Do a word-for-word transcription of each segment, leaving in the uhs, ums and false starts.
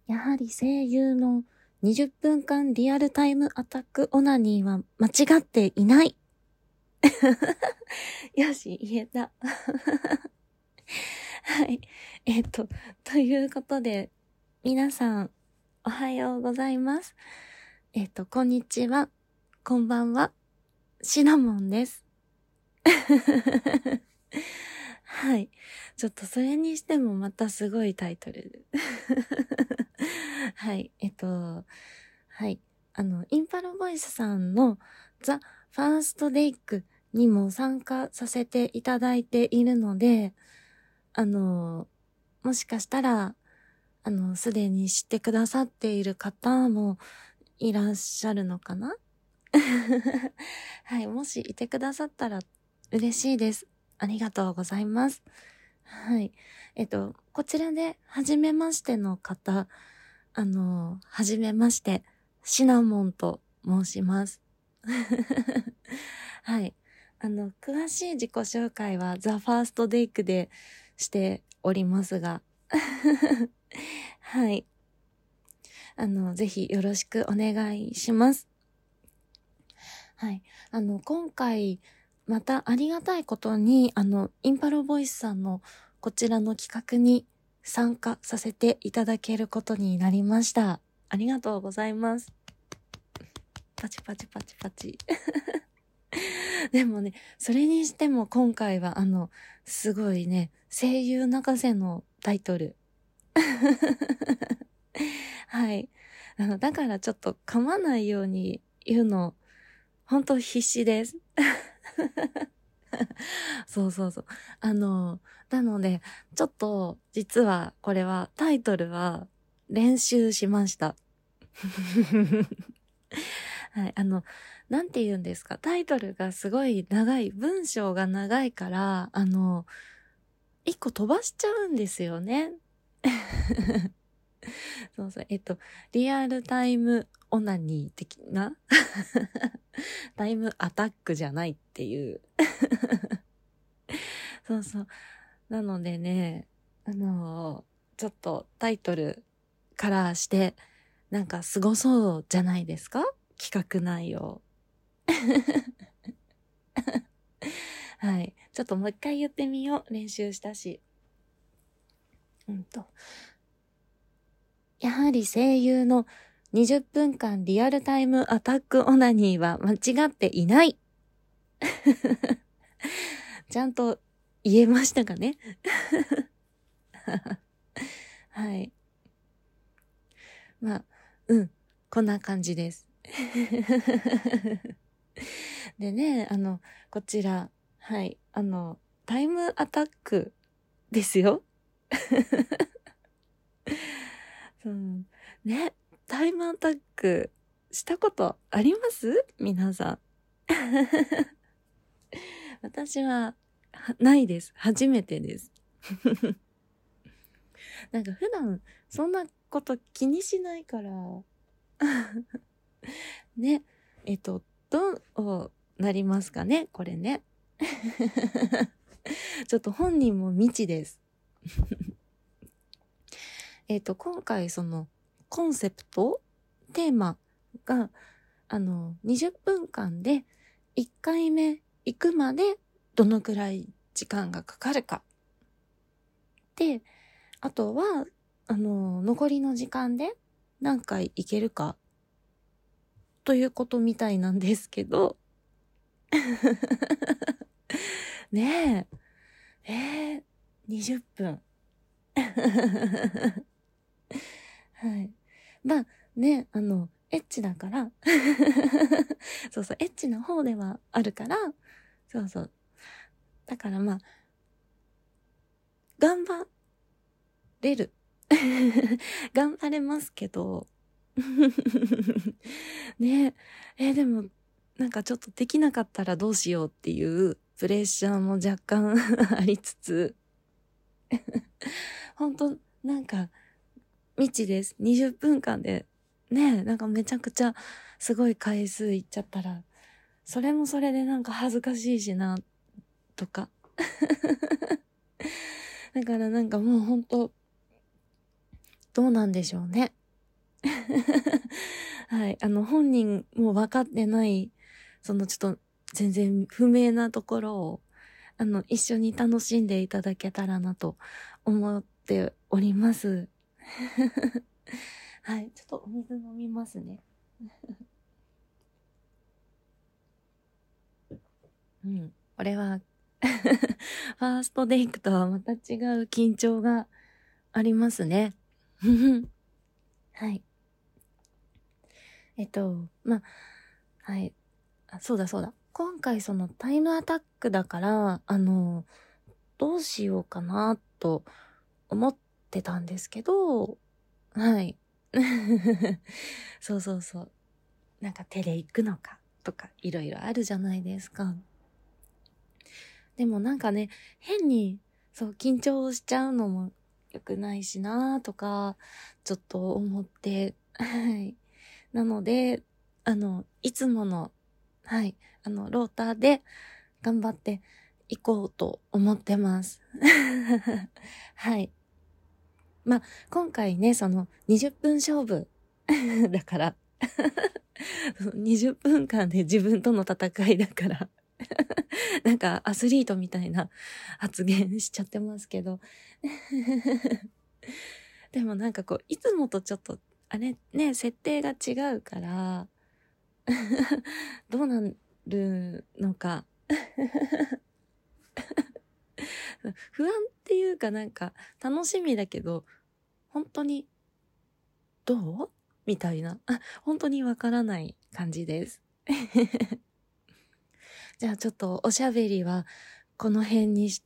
やはり声優のにじゅっぷんかんリアルタイムアタックオナニーは間違っていない。よし、言えた。はい。えっと、ということで、皆さん、おはようございます。えっと、こんにちは。こんばんは。シナモンです。はい。ちょっとそれにしてもまたすごいタイトル。はい。えっと、はい。あの、インパルボイスさんのザ・ファーストデイクにも参加させていただいているので、あの、もしかしたら、あの、すでに知ってくださっている方もいらっしゃるのかなはい。もしいてくださったら嬉しいです。ありがとうございます。はい。えっと、こちらで、初めましての方、あの、初めまして、シナモンと申します。はい。あの、詳しい自己紹介は、ザ・ファーストデイクでしておりますが、はい。あの、ぜひよろしくお願いします。はい。あの、今回、またありがたいことに、あの、インパルボイスさんのこちらの企画に参加させていただけることになりました。ありがとうございます。パチパチパチパチ。でもね、それにしても今回はあの、すごいね、声優泣かせのタイトル。はい。あの、だからちょっと噛まないように言うの、ほんと必死です。そうそうそう。あの、なので、ちょっと、実は、これは、タイトルは、練習しました。はい、あの、なんて言うんですか。タイトルがすごい長い、文章が長いから、あの、一個飛ばしちゃうんですよね。そうそう。えっと、リアルタイムオナニー的なタイムアタックじゃないっていう。そうそう。なのでね、あのー、ちょっとタイトルからして、なんかすごそうじゃないですか？企画内容。はい。ちょっともう一回言ってみよう。練習したし。うんと。やはり声優のにじゅっぷんかんリアルタイムアタックオナニーは間違っていない。ちゃんと言えましたかね？はい。まあ、うん。こんな感じです。でね、あの、こちら、はい、あの、タイムアタックですよ。うん、ね、タイムアタックしたことあります皆さん。私は、はないです。初めてです。なんか普段、そんなこと気にしないから。ね、えっと、どうなりますかねこれね。ちょっと本人も未知です。えっと、今回そのコンセプト、テーマが、あの、にじゅっぷんかんでいっかいめ行くまでどのくらい時間がかかるか。で、あとは、あの、残りの時間で何回行けるかということみたいなんですけど、ねえ、えー、にじゅっぷん。はい。まあね、あの、エッチだからそうそう、エッチな方ではあるから、そうそう。だからまあ、頑張れる。頑張れますけど。ねえ、えーでも、なんかちょっとできなかったらどうしようっていうプレッシャーも若干ありつつ、本当なんか、未知です。にじゅっぷんかんで、ねえ、なんかめちゃくちゃすごい回数いっちゃったら、それもそれでなんか恥ずかしいしな、とか。だからなんかもうほんと、 どうなんでしょうね。はい。あの、本人も分かってない、そのちょっと全然不明なところを、あの、一緒に楽しんでいただけたらなと思っております。はい。ちょっとお水飲みますね。うん。これは、ファーストデイクとはまた違う緊張がありますね。はい。えっと、まあ、はい。あ、そうだそうだ。今回そのタイムアタックだから、あの、どうしようかなと思ってたんですけど、はい。そうそうそう。なんか手で行くのかとかいろいろあるじゃないですか。でもなんかね、変にそう緊張しちゃうのも良くないしなとか、ちょっと思って、はい。なので、あの、いつもの、はい、あの、ローターで頑張っていこうと思ってます。はい。まあ、今回ね、そのにじゅっぷん勝負だからにじゅっぷんかんで自分との戦いだからなんかアスリートみたいな発言しちゃってますけどでもなんかこう、いつもとちょっと、あれね、設定が違うからどうなるのか不安っていうかなんか楽しみだけど、本当にどうみたいな。あ、本当にわからない感じです。じゃあちょっとおしゃべりはこの辺にして、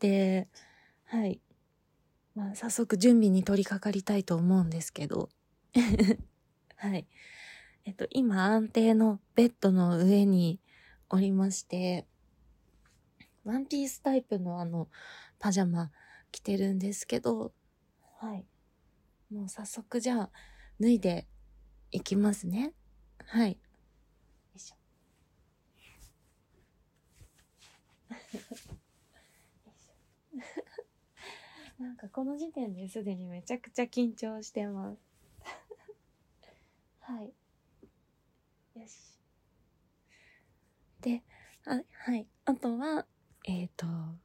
はい。まあ早速準備に取り掛かりたいと思うんですけど。はい。えっと、今安定のベッドの上におりまして、ワンピースタイプのあの、パジャマ着てるんですけど、はい。もう早速じゃあ、脱いでいきますね。はい。よいしょ。なんかこの時点ですでにめちゃくちゃ緊張してます。はい。よし。で、あ、はい。あとは、えっと、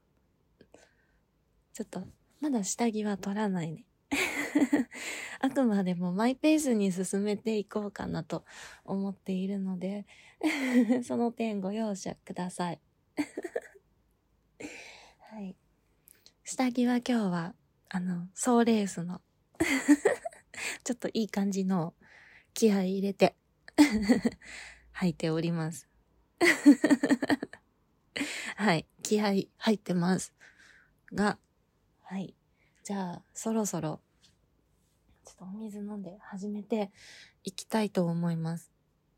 ちょっと、まだ下着は取らないね。あくまでもマイペースに進めていこうかなと思っているのでその点ご容赦くださいはい。下着は今日は、あの、ソーレースのちょっといい感じの気合い入れて履いておりますはい。気合入ってます。が、はい。じゃあ、そろそろ、ちょっとお水飲んで始めていきたいと思います。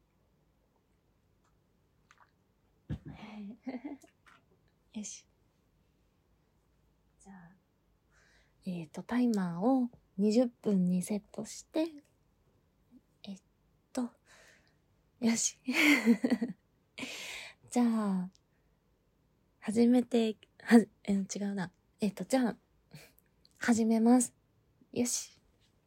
よし。じゃあ、えっと、タイマーをにじゅっぷんにセットして、えっと、よし。じゃあ、始めて、は、え、違うな。えっと、じゃあ、始めます。よし。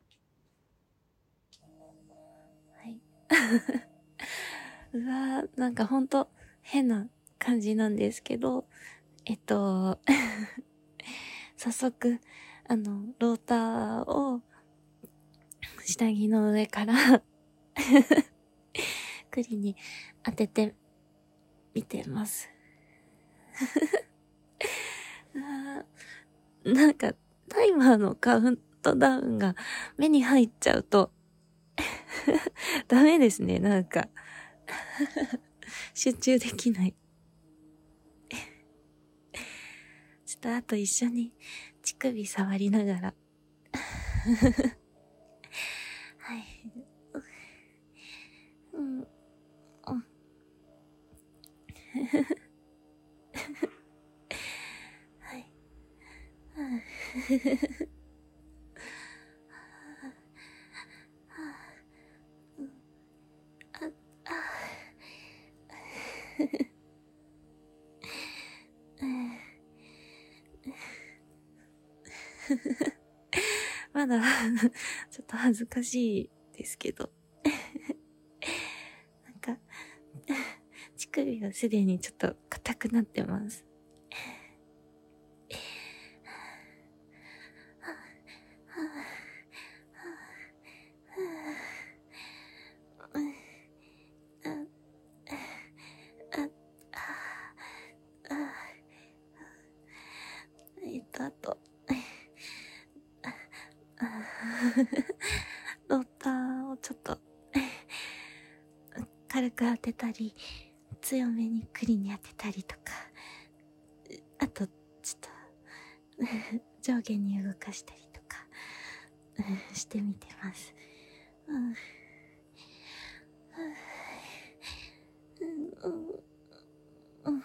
はい。うわー、なんかほんと変な感じなんですけど、えっと、早速、あの、ローターを下着の上から栗に当ててみてます。あー、なんか、タイマーのカウントダウンが目に入っちゃうとダメですね、なんか集中できない。ちょっとあと一緒に乳首触りながらはい。うん。うん。はい。あ、あ、まだ、ちょっと恥ずかしいですけど。なんか、乳首がすでにちょっと硬くなってます。えっと、あと、ローターをちょっと軽く当てたり、強めにクリに当てたりとか、あと、ちょっと、上下に動かしたりとか、してみてます。うんうんうん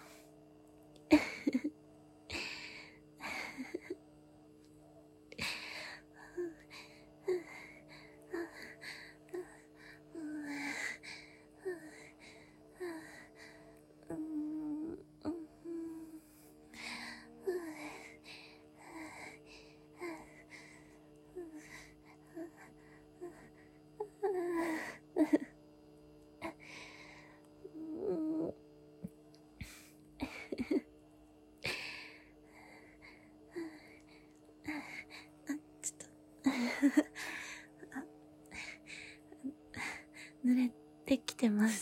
濡れてきてます。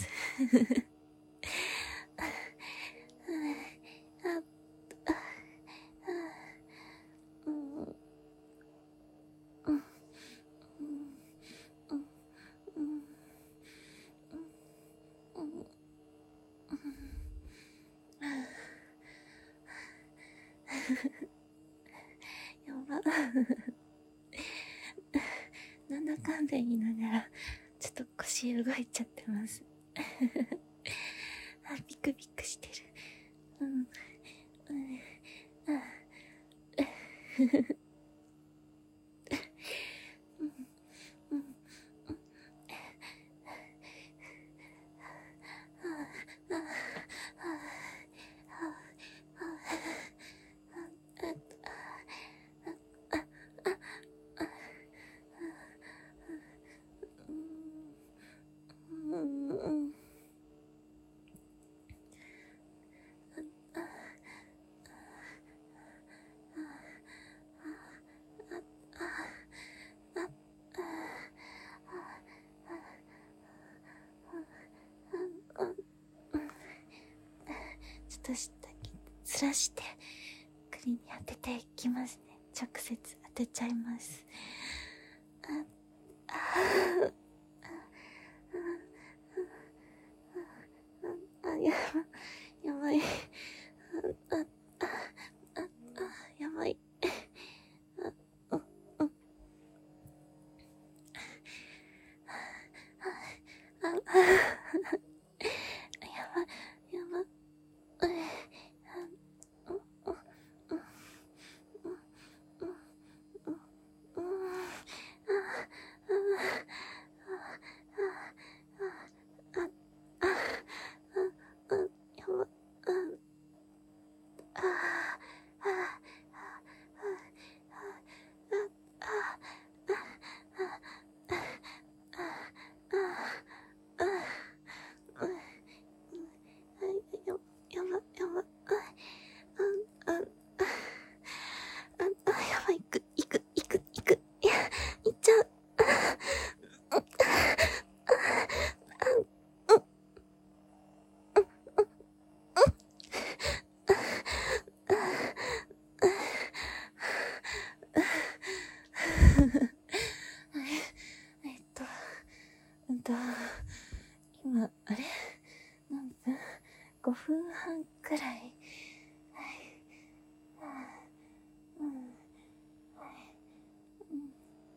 やば。なんだかんだ言いながら、ちょっと腰動いちゃってます。あ、ビクビクしてる。うん。うん。あ。ちょっと下にずらしてクリに当てていきますね。直接当てちゃいます。ああああやばやばい。ああああやばい。あああえっと、うんと、今、あれ何分 ?ご 分半くらい。はい。うん。はい。うん。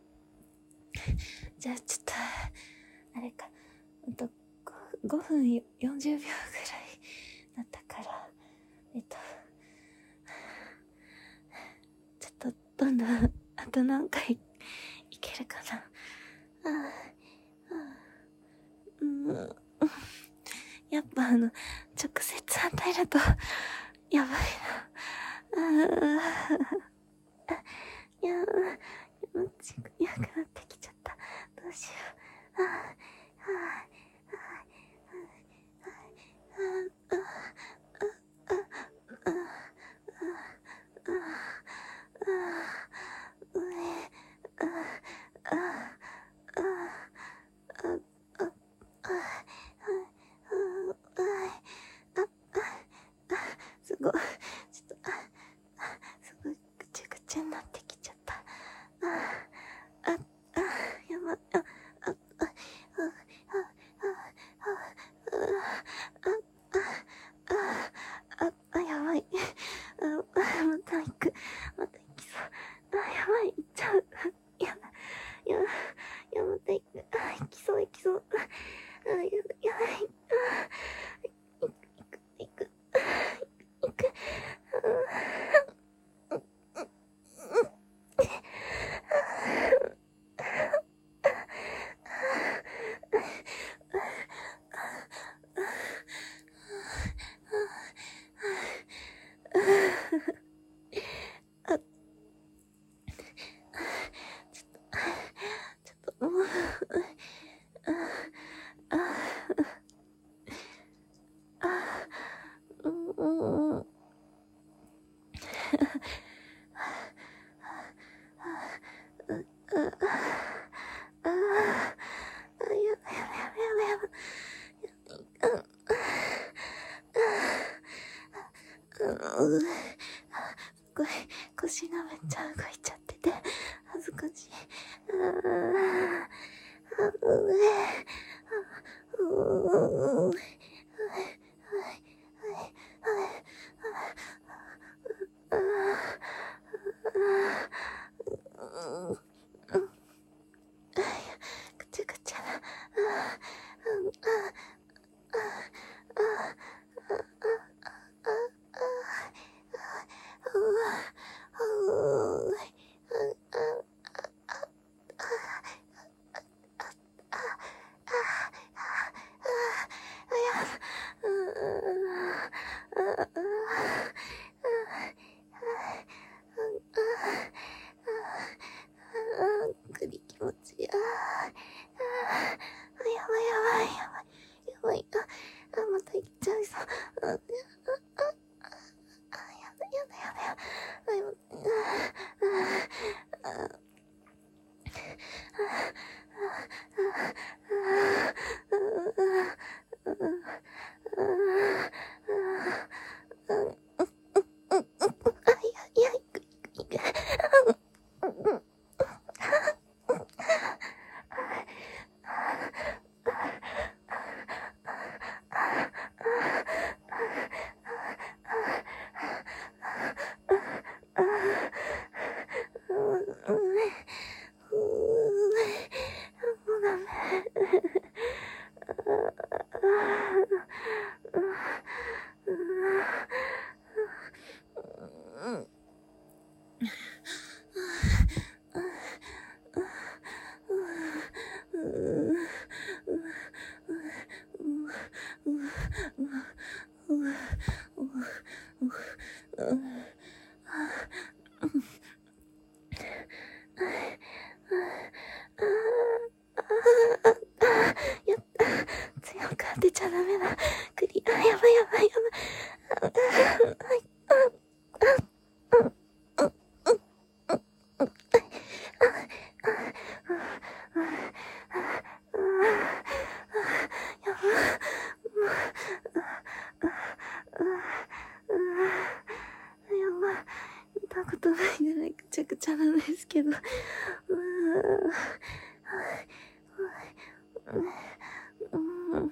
じゃあ、ちょっと、あれか、うんと、ごふんよんじゅうびょうくらいだったから、えっと、ちょっと、どんどん、あと何回いけるかな。ああ、うん。やっぱあの、直接与えると、やばいな。ああ、いや、 すごい、ちょっと、すごいぐちゃぐちゃになってきちゃった。あ、あ、あ、やばい、あ、あ、あ、あ、あ、あ、あ、あ、あ、やばい。あ、また行く。また行きそう。あ、やばい、行っちゃう。やだ、やだ、やまた行く。あ、行きそう、行きそう。あ、やだ、やばい。あ、行く、行く、行く。行く。あ、ちょっと、もう、あ、あ、うん、うん。すごい腰がめっちゃ動いちゃってて恥ずかしい。ぐちゃぐちゃだ。ぐり気持ちいい。あーあー、やばいやばいやばいやばい。あ、あ、また行っちゃいそう。あ、あ、あ、あ、やだやだやだやだ。あ、やばい。あ、あ、あ、やった。強く当てちゃダメだ。クリア。やばいやばいやばい。見たことないぐらいぐちゃぐちゃなんですけど。うーん。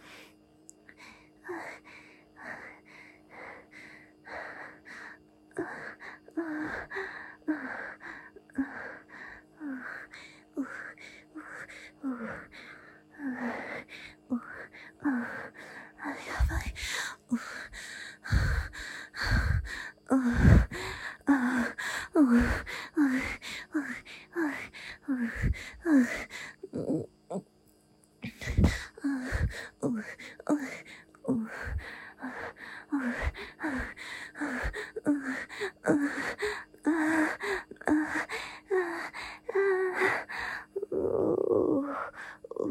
やばい。う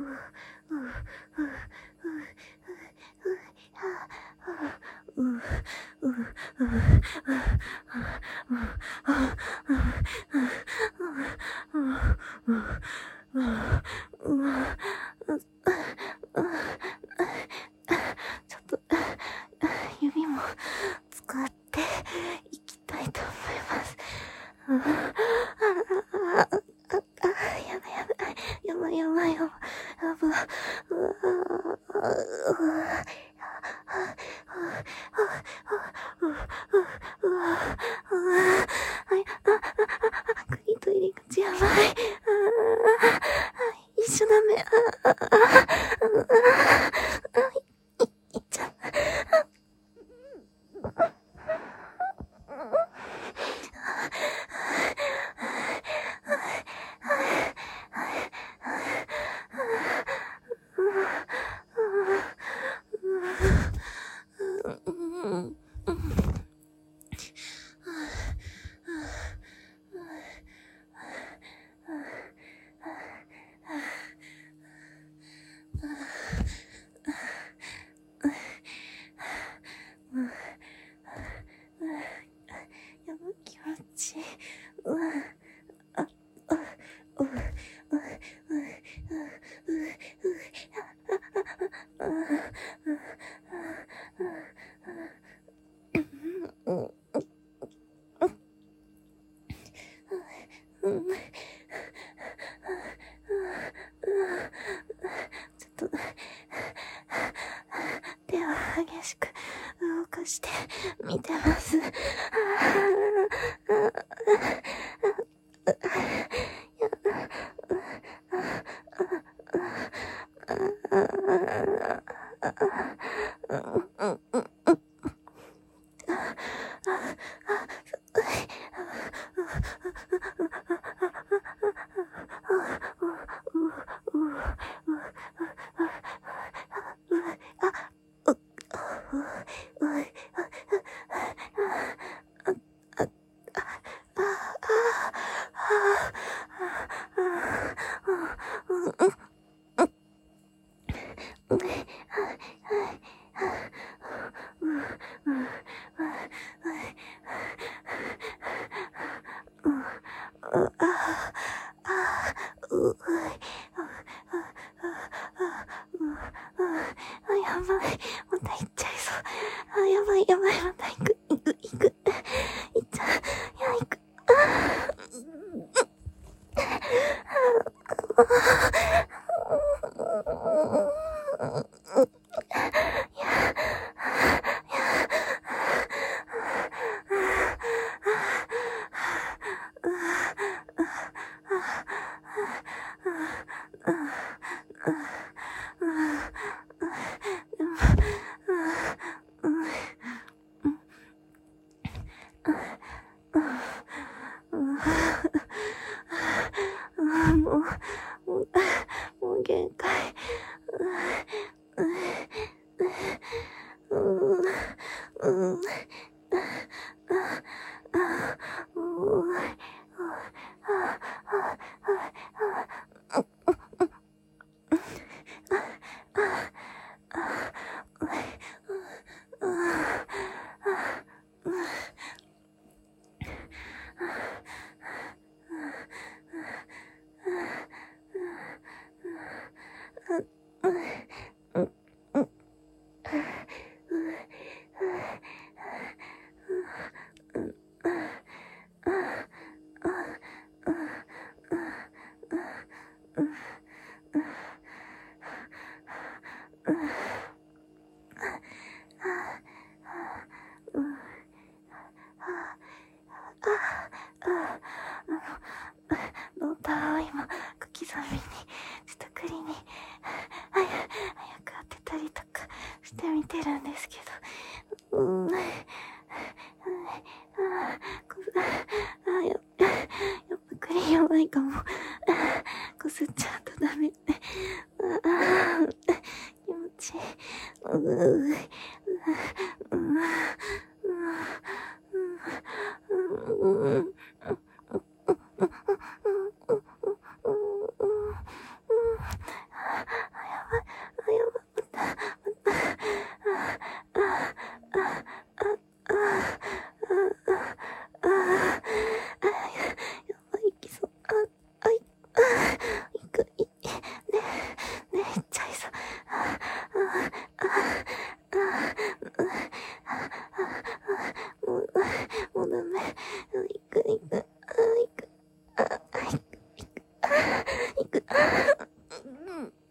ちょっと指も使っていきたいと思います。あああああやばいやばいやばいやばいやばいやばいうわ国と入り口やばい。一緒ダメ。いっちゃう。やばい気持ちいい。うわあ、あ、う、う、う、う、う、ちょっと手を激しく動かして見てます。やばい。また行っちゃいそう。あ、やばい、やばい、また行く、行く、行く。行っちゃう。いや、行く。もう、もう、もう限界。うん、うん、うん、ローターを今小刻みにちょっと栗に早く当てたりとかしてみてるんですけど、うん、ああ、やっぱ栗弱いかも。こすっちゃうとダメ。ああ、気持ちいい。うう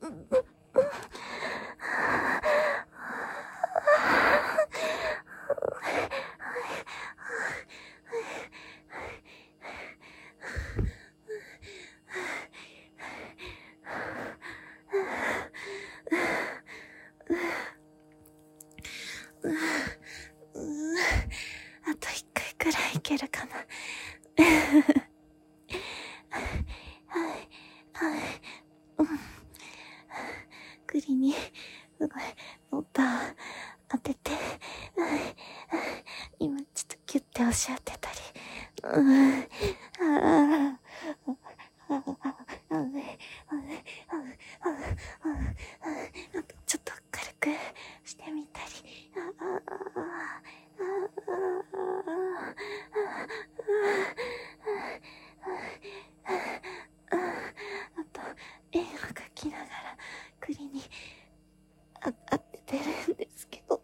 あと一回くらいいけるかな。栗にすごいノーター当てて、今ちょっとキュッて押し当てたり、あとちょっと軽くしてみたり、あと絵を描きながら栗にあ当ててるんですけど、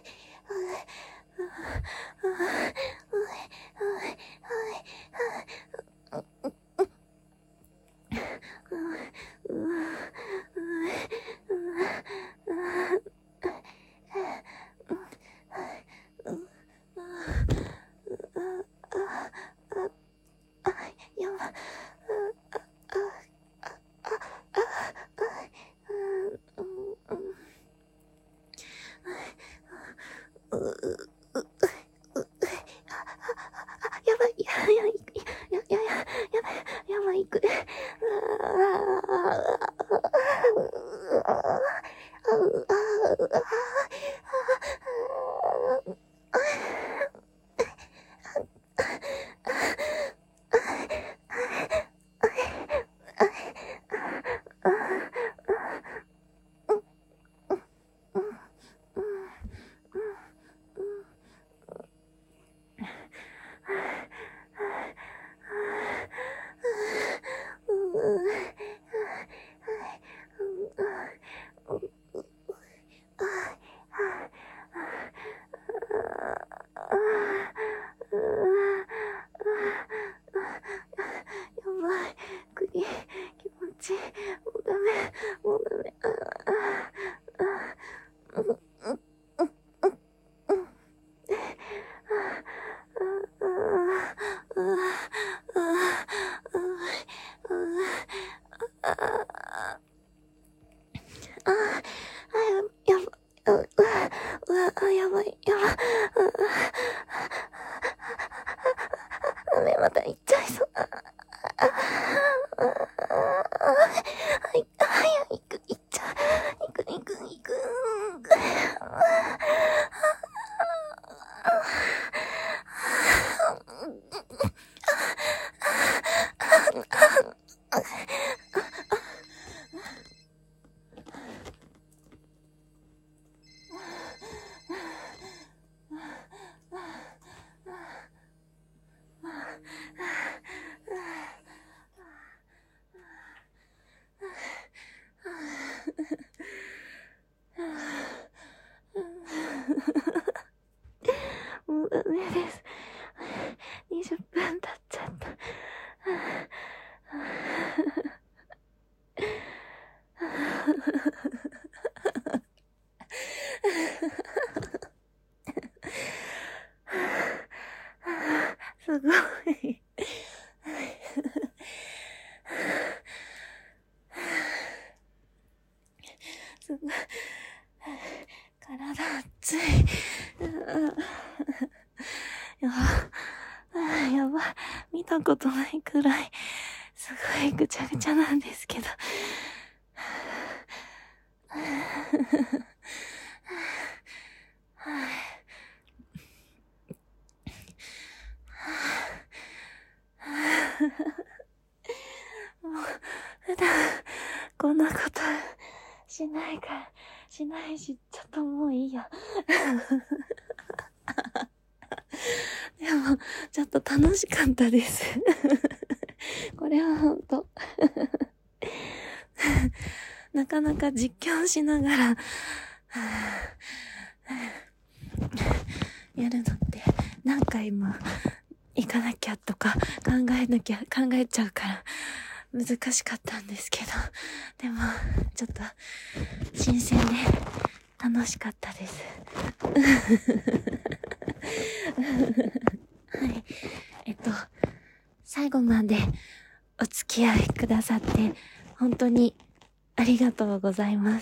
また行っちゃいそう。はい、はい、行く、行っちゃう。行く、行く、行く。もうダメです。にじゅっぷん経っちゃった。すごい。すごい。体熱い。やば。やば。見たことないくらい、すごいぐちゃぐちゃなんですけど。もう、普段、こんなことしないから、しないし、ちょっともういいや。でも、ちょっと楽しかったです。これはほんと。なかなか実況しながら、やるのって何回も行かなきゃとか考えなきゃ、考えちゃうから難しかったんですけど、でも、ちょっと、新鮮で楽しかったです。はい。えっと、最後までお付き合いくださって、本当にありがとうございます。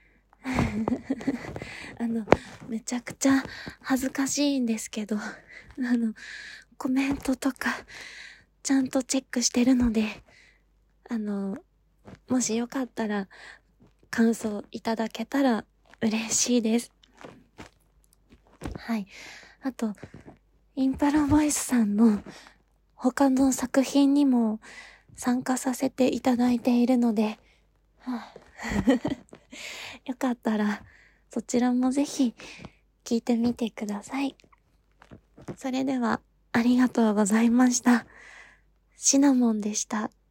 あの、めちゃくちゃ恥ずかしいんですけど、あの、コメントとか、ちゃんとチェックしてるので、あの、もしよかったら、感想いただけたら嬉しいです。はい。あと、インパラボイスさんの他の作品にも参加させていただいているので、はあ、よかったらそちらもぜひ聞いてみてください。それではありがとうございました。シナモンでした。